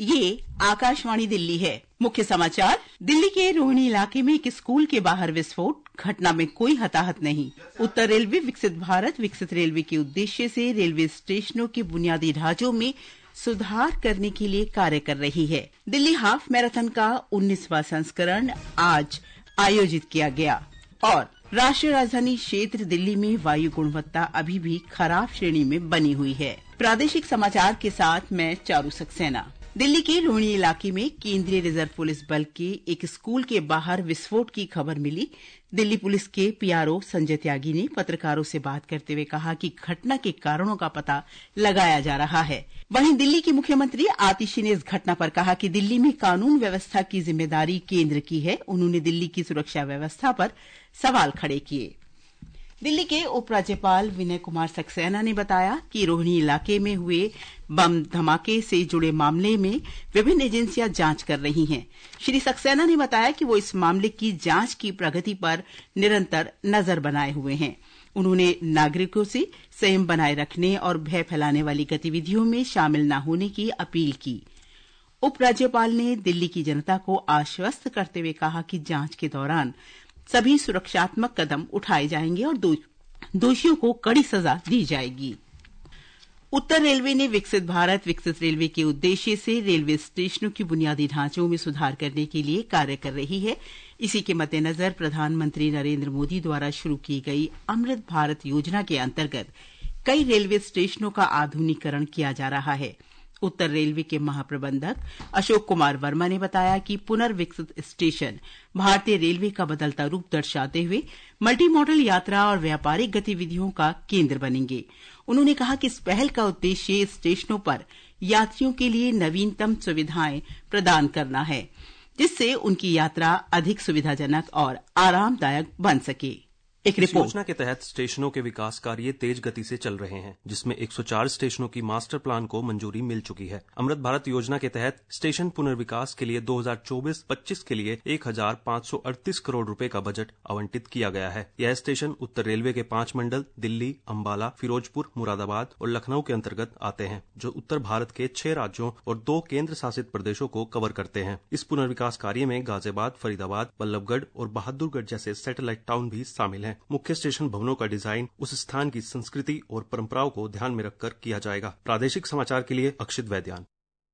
ये आकाशवाणी दिल्ली है। मुख्य समाचार। दिल्ली के रोहिणी इलाके में एक स्कूल के बाहर विस्फोट, घटना में कोई हताहत नहीं। उत्तर रेलवे विकसित भारत विकसित रेलवे के उद्देश्य से रेलवे स्टेशनों के बुनियादी ढांचों में सुधार करने के लिए कार्य कर रही है। दिल्ली हाफ मैराथन का 19वां संस्करण आज आयोजित किया गया और राष्ट्रीय राजधानी क्षेत्र दिल्ली में वायु गुणवत्ता अभी भी खराब श्रेणी में बनी हुई है। प्रादेशिक समाचार के साथ मैं चारू सक्सेना। दिल्ली के रोहिणी इलाके में केंद्रीय रिजर्व पुलिस बल के एक स्कूल के बाहर विस्फोट की खबर मिली। दिल्ली पुलिस के पीआरओ संजय त्यागी ने पत्रकारों से बात करते हुए कहा कि घटना के कारणों का पता लगाया जा रहा है। वहीं दिल्ली की मुख्यमंत्री आतिशी ने इस घटना पर कहा कि दिल्ली में कानून व्यवस्था की जिम्मेदारी केंद्र की है। उन्होंने दिल्ली की सुरक्षा व्यवस्था पर सवाल खड़े किए। दिल्ली के उपराज्यपाल विनय कुमार सक्सेना ने बताया कि रोहिणी इलाके में हुए बम धमाके से जुड़े मामले में विभिन्न एजेंसियां जांच कर रही हैं। श्री सक्सेना ने बताया कि वो इस मामले की जांच की प्रगति पर निरंतर नजर बनाए हुए हैं। उन्होंने नागरिकों से संयम बनाए रखने और भय फैलाने वाली गतिविधियों में शामिल न होने की अपील की। उपराज्यपाल ने दिल्ली की जनता को आश्वस्त करते हुए कहा कि जांच के दौरान सभी सुरक्षात्मक कदम उठाए जाएंगे और दोषियों को कड़ी सजा दी जाएगी। उत्तर रेलवे ने विकसित भारत विकसित रेलवे के उद्देश्य से रेलवे स्टेशनों की बुनियादी ढांचों में सुधार करने के लिए कार्य कर रही है। इसी के मद्देनजर प्रधानमंत्री नरेंद्र मोदी द्वारा शुरू की गई अमृत भारत योजना के अंतर्गत कई रेलवे स्टेशनों का आधुनिकीकरण किया जा रहा है। उत्तर रेलवे के महाप्रबंधक अशोक कुमार वर्मा ने बताया कि पुनर्विकसित स्टेशन भारतीय रेलवे का बदलता रूप दर्शाते हुए मल्टी मॉडल यात्रा और व्यापारिक गतिविधियों का केंद्र बनेंगे। उन्होंने कहा कि इस पहल का उद्देश्य स्टेशनों पर यात्रियों के लिए नवीनतम सुविधाएं प्रदान करना है, जिससे उनकी यात्रा अधिक सुविधाजनक और आरामदायक बन सके। एक रिपोर्ट। योजना के तहत स्टेशनों के विकास कार्य तेज गति से चल रहे हैं, जिसमें 104 स्टेशनों की मास्टर प्लान को मंजूरी मिल चुकी है। अमृत भारत योजना के तहत स्टेशन पुनर्विकास के लिए 2024-25 के लिए 1538 करोड़ रुपए का बजट आवंटित किया गया है। यह स्टेशन उत्तर रेलवे के 5 मंडल दिल्ली, अंबाला, फिरोजपुर, मुरादाबाद और लखनऊ के अंतर्गत आते हैं, जो उत्तर भारत के 6 राज्यों और 2 केंद्र शासित प्रदेशों को कवर करते हैं। इस पुनर्विकास कार्य में गाजियाबाद, फरीदाबाद, बल्लभगढ़ और बहादुरगढ़ जैसे सैटेलाइट टाउन भी शामिल हैं। मुख्य स्टेशन भवनों का डिजाइन उस स्थान की संस्कृति और परंपराओं को ध्यान में रखकर किया जाएगा। प्रादेशिक समाचार के लिए अक्षित वैद्यान।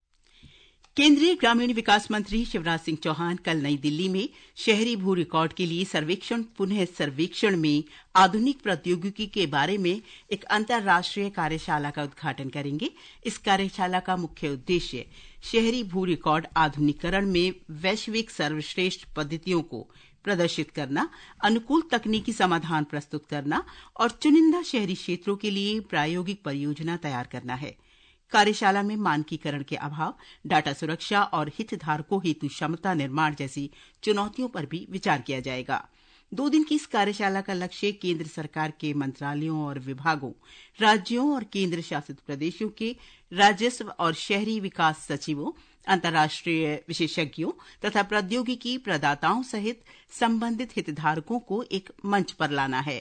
केंद्रीय ग्रामीण विकास मंत्री शिवराज सिंह चौहान कल नई दिल्ली में शहरी भू रिकॉर्ड के लिए पुनः सर्वेक्षण में आधुनिक प्रौद्योगिकी के बारे में एक अंतर्राष्ट्रीय कार्यशाला का उद्घाटन करेंगे। इस कार्यशाला का मुख्य उद्देश्य शहरी भू रिकॉर्ड आधुनिकीकरण में वैश्विक सर्वश्रेष्ठ पद्धतियों को प्रदर्शित करना, अनुकूल तकनीकी समाधान प्रस्तुत करना और चुनिंदा शहरी क्षेत्रों के लिए प्रायोगिक परियोजना तैयार करना है। कार्यशाला में मानकीकरण के अभाव, डाटा सुरक्षा और हितधारकों हेतु क्षमता निर्माण जैसी चुनौतियों पर भी विचार किया जाएगा। 2 दिन की इस कार्यशाला का लक्ष्य केंद्र सरकार के मंत्रालयों और विभागों, राज्यों और केंद्र शासित प्रदेशों के राजस्व और शहरी विकास सचिवों, अंतर्राष्ट्रीय विशेषज्ञों तथा प्रौद्योगिकी प्रदाताओं सहित संबंधित हितधारकों को एक मंच पर लाना है।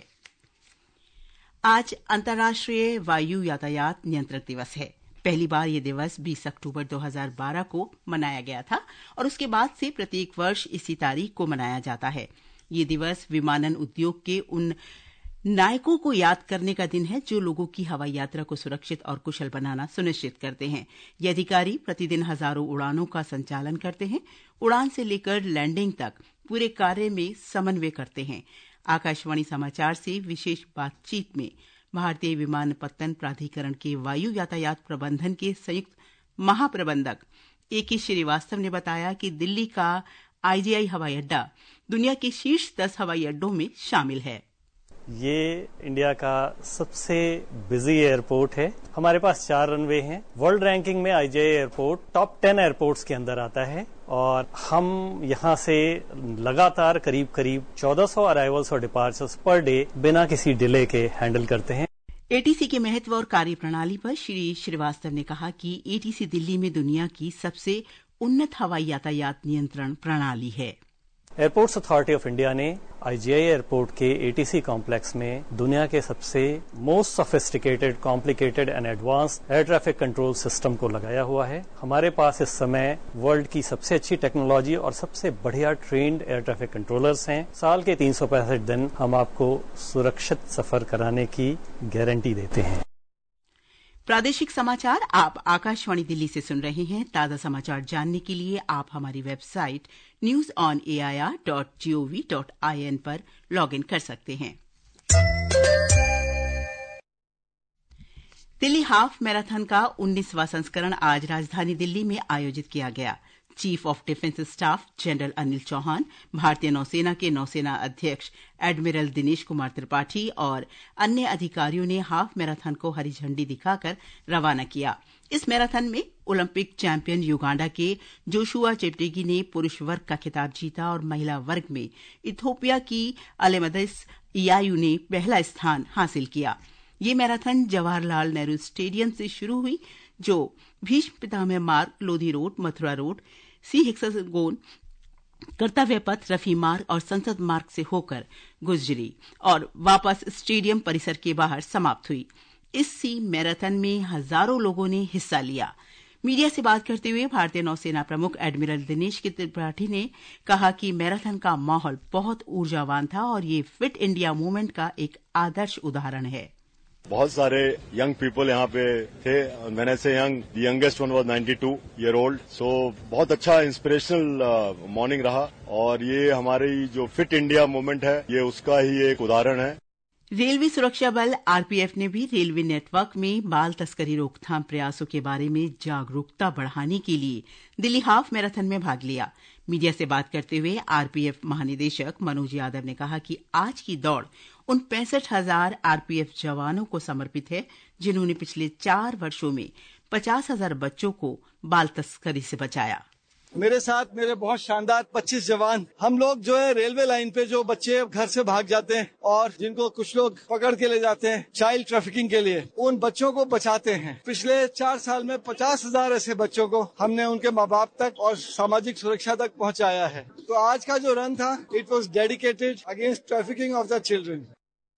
आज अंतर्राष्ट्रीय वायु यातायात नियंत्रण दिवस है। पहली बार यह दिवस 20 अक्टूबर 2012 को मनाया गया था और उसके बाद से प्रत्येक वर्ष इसी तारीख को मनाया जाता है। ये दिवस विमानन उद्योग के उन नायकों को याद करने का दिन है जो लोगों की हवाई यात्रा को सुरक्षित और कुशल बनाना सुनिश्चित करते हैं। ये अधिकारी प्रतिदिन हजारों उड़ानों का संचालन करते हैं, उड़ान से लेकर लैंडिंग तक पूरे कार्य में समन्वय करते हैं। आकाशवाणी समाचार से विशेष बातचीत में भारतीय विमानपत्तन प्राधिकरण के वायु यातायात प्रबंधन के संयुक्त महाप्रबंधक A.K. श्रीवास्तव ने बताया कि दिल्ली का IGI हवाई अड्डा दुनिया के शीर्ष 10 हवाई अड्डों में शामिल है। ये इंडिया का सबसे बिजी एयरपोर्ट है। हमारे पास 4 रनवे हैं। वर्ल्ड रैंकिंग में IGI एयरपोर्ट टॉप 10 एयरपोर्ट्स के अंदर आता है और हम यहाँ से लगातार करीब 1400 अराइवल्स और डिपार्चर्स पर डे बिना किसी डिले के हैंडल करते हैं। ATC के महत्व और कार्यप्रणाली पर श्री श्रीवास्तव ने कहा कि ATC दिल्ली में दुनिया की सबसे उन्नत हवाई यातायात नियंत्रण प्रणाली है। एयरपोर्ट्स अथॉरिटी ऑफ इंडिया ने IGI एयरपोर्ट के ATC कॉम्प्लेक्स में दुनिया के सबसे most sophisticated, complicated and advanced air traffic control system को लगाया हुआ है। हमारे पास इस समय वर्ल्ड की सबसे अच्छी टेक्नोलॉजी और सबसे बढ़िया ट्रेन्ड एयर ट्रैफिक कंट्रोलर्स हैं। साल के 365 दिन हम आपको सुरक्षित सफर कराने की गारंटी देते हैं। प्रादेशिक समाचार आप आकाशवाणी दिल्ली से सुन रहे हैं। ताजा समाचार जानने के लिए आप हमारी वेबसाइट newsonair.gov.in पर लॉगिन कर सकते हैं। दिल्ली हाफ मैराथन का 19वां संस्करण आज राजधानी दिल्ली में आयोजित किया गया। Chief of defence staff general Anil Chauhan, भारतीय नौसेना के नौसेना अध्यक्ष एडमिरल दिनेश कुमार त्रिपाठी और अन्य अधिकारियों ने हाफ मैराथन को हरी झंडी दिखाकर रवाना किया। इस मैराथन में ओलंपिक चैंपियन युगांडा के जोशुआ चेप्टेगी ने पुरुष वर्ग का खिताब जीता और महिला वर्ग में इथियोपिया की अलेमदस इयायू ने पहला स्थान हासिल किया। ये मैराथन जवाहरलाल नेहरू स्टेडियम से शुरू हुई, जो Bhishma Pitamah Marg, Lodhi road, Mathura road, C hexagon, Kartavya Path, Rafi मार्ग और संसद मार्ग से होकर गुजरी और वापस स्टेडियम परिसर के बाहर समाप्त हुई। इस सी मैराथन में हजारों लोगों ने हिस्सा लिया। मीडिया से बात करते हुए भारतीय नौसेना प्रमुख एडमिरल दिनेश त्रिपाठी ने कहा कि मैराथन का माहौल बहुत ऊर्जावान था और ये फिट इंडिया मूवमेंट का एक आदर्श उदाहरण है। बहुत सारे यंग पीपल यहाँ पे थे। मैंने से young, the youngest one was 92 year old. So बहुत अच्छा इंस्पिरेशनल मॉर्निंग रहा और ये हमारी जो फिट इंडिया मूवमेंट है, ये उसका ही एक उदाहरण है। रेलवे सुरक्षा बल RPF ने भी रेलवे नेटवर्क में बाल तस्करी रोकथाम प्रयासों के बारे में जागरूकता बढ़ाने के लिए दिल्ली हाफ मैराथन में भाग लिया। मीडिया से बात करते हुए RPF महानिदेशक मनोज यादव ने कहा कि आज की दौड़ उन 65,000 RPF जवानों को समर्पित है जिन्होंने पिछले 4 वर्षों में 50,000 बच्चों को बाल तस्करी से बचाया। मेरे साथ मेरे बहुत शानदार 25 जवान, हम लोग जो है रेलवे लाइन पे जो बच्चे घर से भाग जाते हैं और जिनको कुछ लोग पकड़ के ले जाते हैं चाइल्ड ट्रैफिकिंग के लिए, उन बच्चों को बचाते हैं। पिछले 4 साल में 50,000 ऐसे बच्चों को हमने उनके माँ बाप तक और सामाजिक सुरक्षा तक पहुँचाया है। तो आज का जो रन था, it was dedicated against trafficking of the children.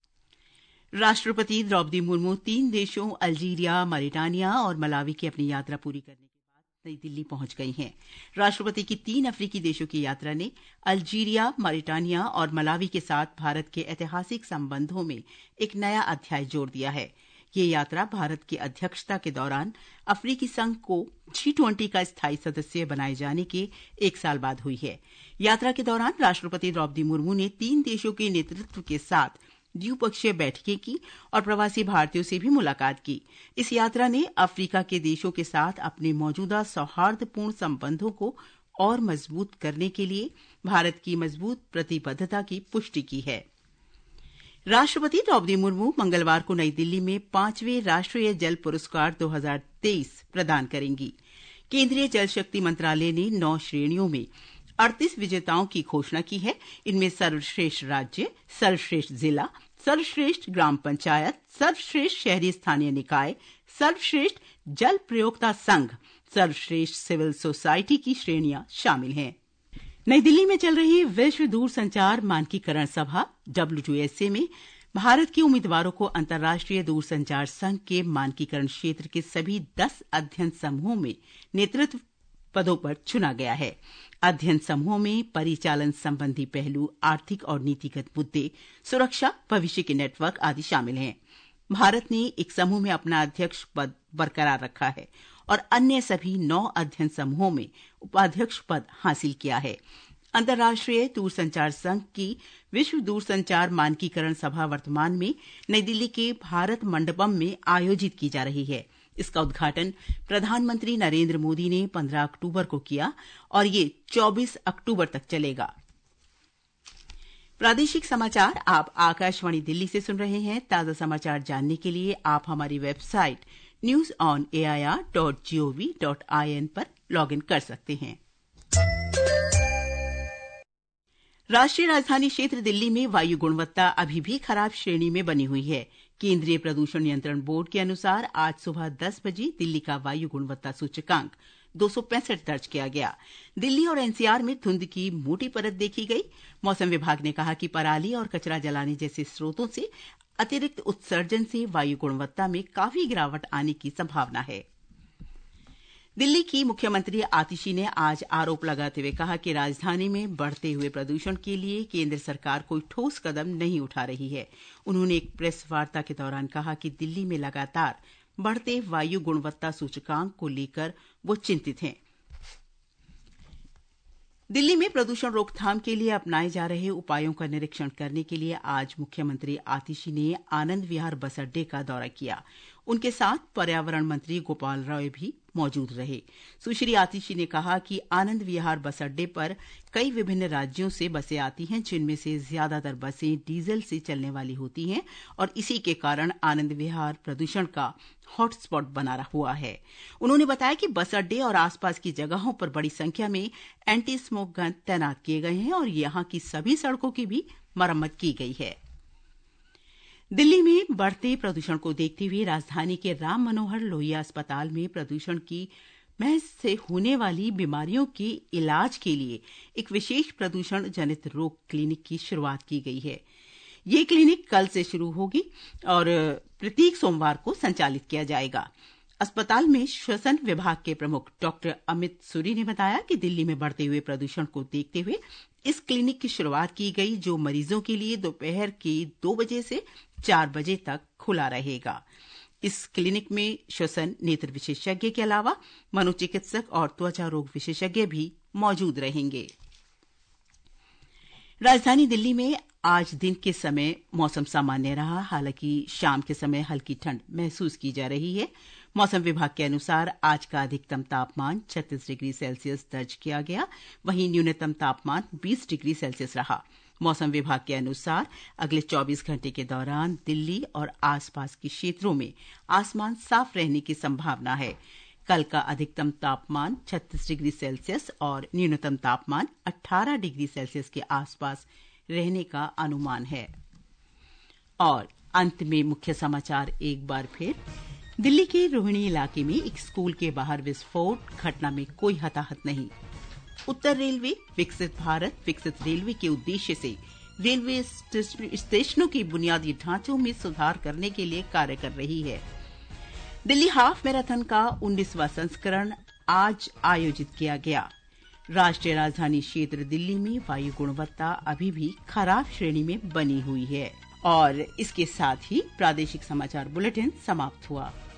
राष्ट्रपति द्रौपदी मुर्मू 3 देशों अल्जीरिया, मॉरिटानिया और मलावी की अपनी यात्रा पूरी करने के बाद नई दिल्ली पहुंच गई हैं। राष्ट्रपति की 3 अफ्रीकी देशों की यात्रा ने अल्जीरिया, मॉरिटानिया और मलावी के साथ भारत के ऐतिहासिक संबंधों में एक नया अध्याय जोड़ दिया है। ये यात्रा भारत की अध्यक्षता के दौरान अफ्रीकी संघ को G20 का स्थायी सदस्य बनाए जाने के 1 साल बाद हुई है। यात्रा के दौरान राष्ट्रपति द्रौपदी मुर्मू ने 3 देशों के नेतृत्व के साथ द्विपक्षीय बैठकें की और प्रवासी भारतीयों से भी मुलाकात की। इस यात्रा ने अफ्रीका के देशों के साथ अपने मौजूदा सौहार्दपूर्ण संबंधों को और मजबूत करने के लिए भारत की मजबूत प्रतिबद्धता की पुष्टि की है। राष्ट्रपति द्रौपदी मुर्मू मंगलवार को नई दिल्ली में 5वें राष्ट्रीय जल पुरस्कार 2023 प्रदान करेंगी। केंद्रीय जल शक्ति मंत्रालय ने 9 श्रेणियों में 38 विजेताओं की घोषणा की है। इनमें सर्वश्रेष्ठ राज्य, सर्वश्रेष्ठ जिला, सर्वश्रेष्ठ ग्राम पंचायत, सर्वश्रेष्ठ शहरी स्थानीय निकाय, सर्वश्रेष्ठ जल प्रयोक्ता संघ, सर्वश्रेष्ठ सिविल सोसाइटी की श्रेणियां शामिल हैं। नई दिल्ली में चल रही विश्व दूरसंचार मानकीकरण सभा WUSA में भारत के उम्मीदवारों को अंतर्राष्ट्रीय दूरसंचार संघ के मानकीकरण क्षेत्र के सभी 10 अध्ययन समूहों में नेतृत्व पदों पर चुना गया है। अध्ययन समूहों में परिचालन संबंधी पहलू, आर्थिक और नीतिगत मुद्दे, सुरक्षा, भविष्य के नेटवर्क आदि शामिल हैं। भारत ने एक समूह में अपना अध्यक्ष पद बरकरार रखा है और अन्य सभी 9 अध्ययन समूहों में उपाध्यक्ष पद हासिल किया है। अंतर्राष्ट्रीय दूरसंचार संघ की विश्व दूरसंचार मानकीकरण सभा वर्तमान में नई दिल्ली के भारत मंडपम में आयोजित की जा रही है। इसका उद्घाटन प्रधानमंत्री नरेंद्र मोदी ने 15 अक्टूबर को किया और ये 24 अक्टूबर तक चलेगा। प्रादेशिक समाचार आप आकाशवाणी दिल्ली से सुन रहे हैं। ताजा समाचार जानने के लिए आप हमारी वेबसाइट newsonair.gov.in पर लॉगिन कर सकते हैं। राष्ट्रीय राजधानी क्षेत्र दिल्ली में वायु गुणवत्ता अभी भी खराब श्रेणी में बनी हुई है। केंद्रीय प्रदूषण नियंत्रण बोर्ड के अनुसार आज सुबह 10 बजे दिल्ली का वायु गुणवत्ता सूचकांक 265 दर्ज किया गया। दिल्ली और एनसीआर में धुंध की मोटी परत देखी गई। मौसम विभाग ने कहा कि पराली और कचरा जलाने जैसे स्रोतों से अतिरिक्त उत्सर्जन से वायु गुणवत्ता में काफी गिरावट आने की संभावना है। दिल्ली की मुख्यमंत्री आतिशी ने आज आरोप लगाते हुए कहा कि राजधानी में बढ़ते हुए प्रदूषण के लिए केंद्र सरकार कोई ठोस कदम नहीं उठा रही है। उन्होंने एक प्रेस वार्ता के दौरान कहा कि दिल्ली में लगातार बढ़ते वायु गुणवत्ता सूचकांक को लेकर वो चिंतित हैं। दिल्ली में प्रदूषण रोकथाम के लिए अपनाए जा रहे उपायों का निरीक्षण करने के लिए आज मुख्यमंत्री आतिशी ने आनंद विहार बस अड्डे का दौरा किया। उनके साथ पर्यावरण मंत्री गोपाल राय भी मौजूद रहे। सुश्री आतिशी ने कहा कि आनंद विहार बस अड्डे पर कई विभिन्न राज्यों से बसें आती हैं, जिनमें से ज्यादातर बसें डीजल से चलने वाली होती हैं और इसी के कारण आनंद विहार प्रदूषण का हॉटस्पॉट बना हुआ है। उन्होंने बताया कि बस अड्डे और आसपास की जगहों पर बड़ी संख्या में एंटी स्मोक गन तैनात किए गए हैं और यहां की सभी सड़कों की भी मरम्मत की गई है। दिल्ली में बढ़ते प्रदूषण को देखते हुए राजधानी के राम मनोहर लोहिया अस्पताल में प्रदूषण की महज से होने वाली बीमारियों के इलाज के लिए एक विशेष प्रदूषण जनित रोग क्लिनिक की शुरुआत की गई है। ये क्लिनिक कल से शुरू होगी और प्रत्येक सोमवार को संचालित किया जाएगा। अस्पताल में श्वसन विभाग के प्रमुख डॉक्टर अमित सूरी ने बताया कि दिल्ली में बढ़ते हुए प्रदूषण को देखते हुए इस क्लिनिक की शुरुआत की गई, जो मरीजों के लिए दोपहर के 2 बजे से 4 बजे तक खुला रहेगा। इस क्लिनिक में श्वसन नेत्र विशेषज्ञ के अलावा मनोचिकित्सक और त्वचा रोग विशेषज्ञ भी मौजूद रहेंगे। राजधानी दिल्ली में आज दिन के समय मौसम सामान्य रहा, हालांकि शाम के समय हल्की ठंड महसूस की जा रही है। मौसम विभाग के अनुसार आज का अधिकतम तापमान 36 डिग्री सेल्सियस दर्ज किया गया, वहीं न्यूनतम तापमान 20 डिग्री सेल्सियस रहा। मौसम विभाग के अनुसार अगले 24 घंटे के दौरान दिल्ली और आसपास के क्षेत्रों में आसमान साफ रहने की संभावना है। कल का अधिकतम तापमान 36 डिग्री सेल्सियस और न्यूनतम तापमान 18 डिग्री सेल्सियस के आसपास रहने का अनुमान है। और अंत में मुख्य समाचार एक बार फिर। दिल्ली के रोहिणी इलाके में एक स्कूल के बाहर विस्फोट, घटना में कोई हताहत नहीं। उत्तर रेलवे विकसित भारत विकसित रेलवे के उद्देश्य से रेलवे स्टेशनों के बुनियादी ढांचों में सुधार करने के लिए कार्य कर रही है। दिल्ली हाफ मैराथन का 19वां संस्करण आज आयोजित किया गया। राष्ट्रीय राजधानी क्षेत्र दिल्ली में वायु गुणवत्ता अभी भी खराब श्रेणी में बनी हुई है। और इसके साथ ही प्रादेशिक समाचार बुलेटिन समाप्त हुआ।